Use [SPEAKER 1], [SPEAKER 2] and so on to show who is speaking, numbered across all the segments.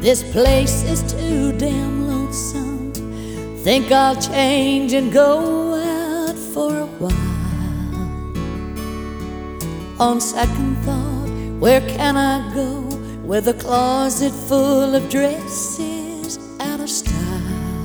[SPEAKER 1] This place is too damn lonesome. Think I'll change and go out for a while. On second thought, where can I go with a closet full of dresses out of style?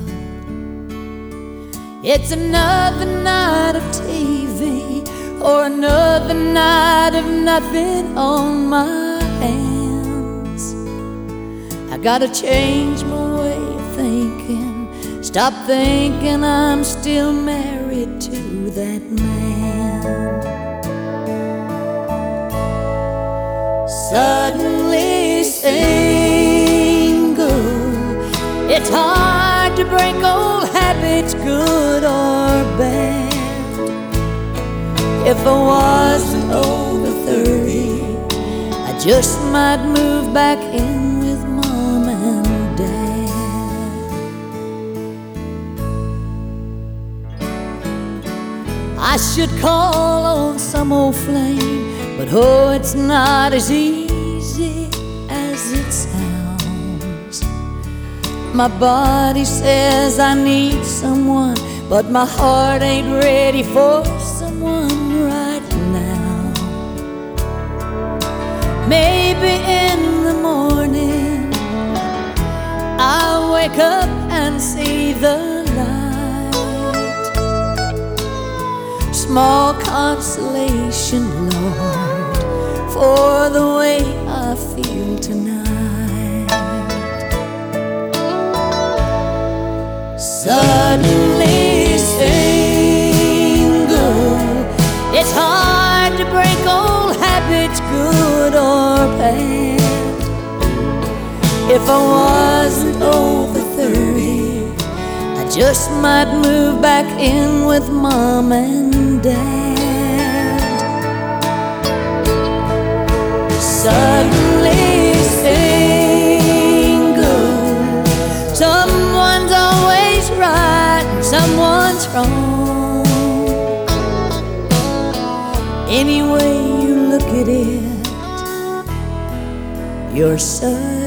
[SPEAKER 1] It's another night of TV or another night of nothing on my hands. I gotta change my way of thinking, stop thinking I'm still married to that man. Suddenly single, it's hard to break old habits, good or bad. If I wasn't over 30, I just might move back in with Mom and Dad. I should call on some old flame, but oh, it's not as easy as it sounds. My body says I need someone, but my heart ain't ready for someone right now. Maybe in the morning I'll wake up and see the light. Small consolation, Lord, for the way I feel tonight. Suddenly single, it's hard to break old habits, good or bad. If I wasn't over 30, I just might move back in with Mom and Dad. Suddenly single, someone's always right and someone's wrong. Any way you look at it, you're suddenly